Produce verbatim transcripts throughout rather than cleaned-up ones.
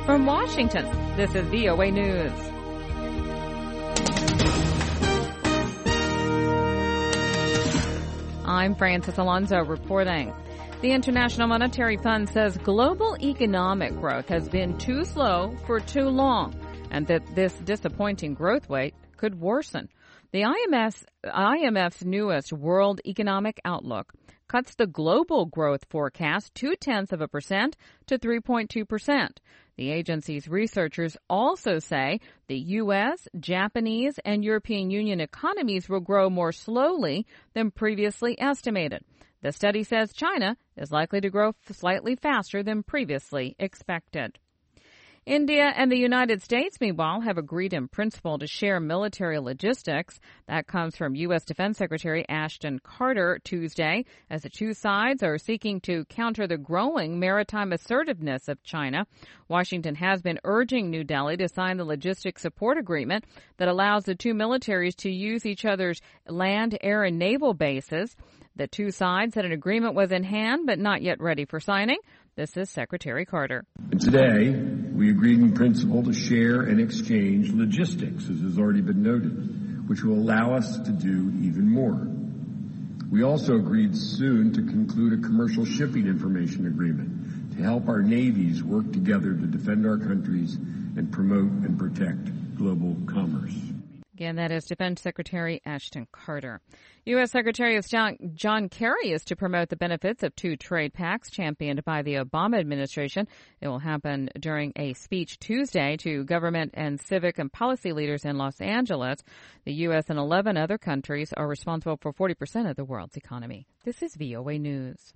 From Washington, this is V O A News. I'm Francis Alonso reporting. The International Monetary Fund says global economic growth has been too slow for too long, and that this disappointing growth rate could worsen. The I M F's, I M F's newest World Economic Outlook cuts the global growth forecast two-tenths of a percent to three point two percent. The agency's researchers also say the U S, Japanese, and European Union economies will grow more slowly than previously estimated. The study says China is likely to grow slightly faster than previously expected. India and the United States, meanwhile, have agreed in principle to share military logistics. That comes from U S. Defense Secretary Ashton Carter Tuesday, as the two sides are seeking to counter the growing maritime assertiveness of China. Washington has been urging New Delhi to sign the logistics support agreement that allows the two militaries to use each other's land, air, and naval bases. The two sides said an agreement was in hand but not yet ready for signing. This is Secretary Carter. Today, we agreed in principle to share and exchange logistics, as has already been noted, which will allow us to do even more. We also agreed soon to conclude a commercial shipping information agreement to help our navies work together to defend our countries and promote and protect global commerce. Again, that is Defense Secretary Ashton Carter. U S. Secretary of State John Kerry is to promote the benefits of two trade pacts championed by the Obama administration. It will happen during a speech Tuesday to government and civic and policy leaders in Los Angeles. The U S and eleven other countries are responsible for forty percent of the world's economy. This is V O A News.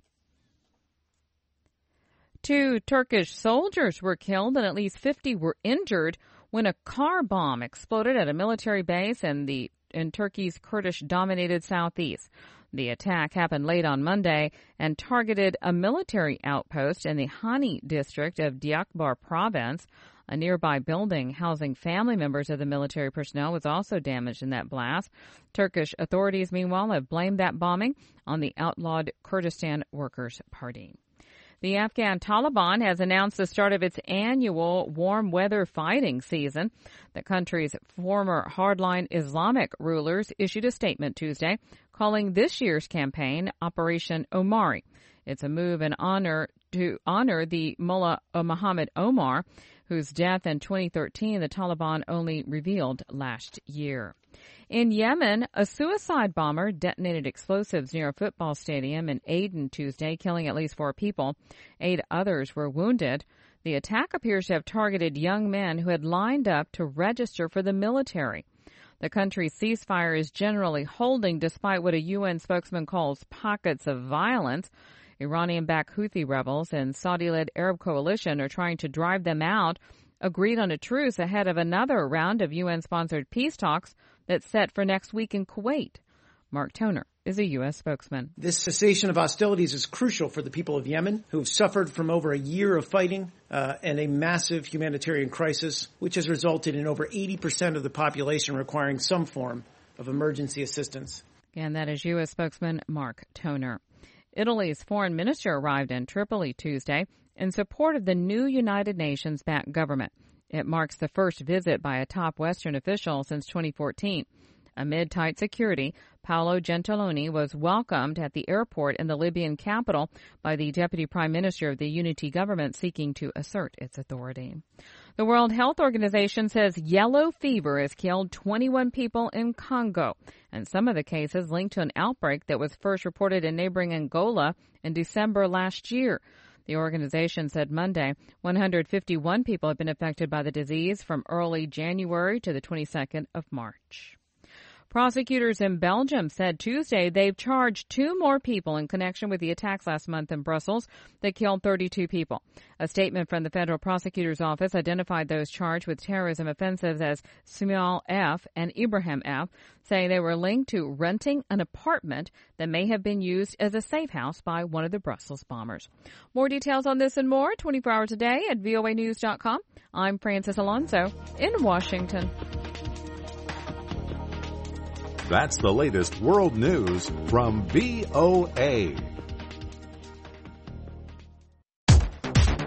Two Turkish soldiers were killed and at least fifty were injured when a car bomb exploded at a military base in the in Turkey's Kurdish-dominated southeast. The attack happened late on Monday and targeted a military outpost in the Hani district of Diyarbakir province. A nearby building housing family members of the military personnel was also damaged in that blast. Turkish authorities, meanwhile, have blamed that bombing on the outlawed Kurdistan Workers' Party. The Afghan Taliban has announced the start of its annual warm weather fighting season. The country's former hardline Islamic rulers issued a statement Tuesday calling this year's campaign Operation Omari. It's a move in honor to honor the Mullah Muhammad Omar, whose death in twenty thirteen the Taliban only revealed last year. In Yemen, a suicide bomber detonated explosives near a football stadium in Aden Tuesday, killing at least four people. Eight others were wounded. The attack appears to have targeted young men who had lined up to register for the military. The country's ceasefire is generally holding despite what a U N spokesman calls pockets of violence. Iranian-backed Houthi rebels and Saudi-led Arab coalition are trying to drive them out, agreed on a truce ahead of another round of U N-sponsored peace talks that's set for next week in Kuwait. Mark Toner is a U S spokesman. This cessation of hostilities is crucial for the people of Yemen, who have suffered from over a year of fighting uh, and a massive humanitarian crisis, which has resulted in over eighty percent of the population requiring some form of emergency assistance. And that is U S spokesman Mark Toner. Italy's foreign minister arrived in Tripoli Tuesday in support of the new United Nations-backed government. It marks the first visit by a top Western official since twenty fourteen. Amid tight security, Paolo Gentiloni was welcomed at the airport in the Libyan capital by the deputy prime minister of the unity government seeking to assert its authority. The World Health Organization says yellow fever has killed twenty-one people in Congo, and some of the cases linked to an outbreak that was first reported in neighboring Angola in December last year. The organization said Monday one hundred fifty-one people have been affected by the disease from early January to the twenty-second of March. Prosecutors in Belgium said Tuesday they've charged two more people in connection with the attacks last month in Brussels that killed thirty-two people. A statement from the federal prosecutor's office identified those charged with terrorism offenses as Samuel F. and Ibrahim F., saying they were linked to renting an apartment that may have been used as a safe house by one of the Brussels bombers. More details on this and more twenty-four hours a day at V O A news dot com. I'm Francis Alonso in Washington. That's the latest world news from V O A.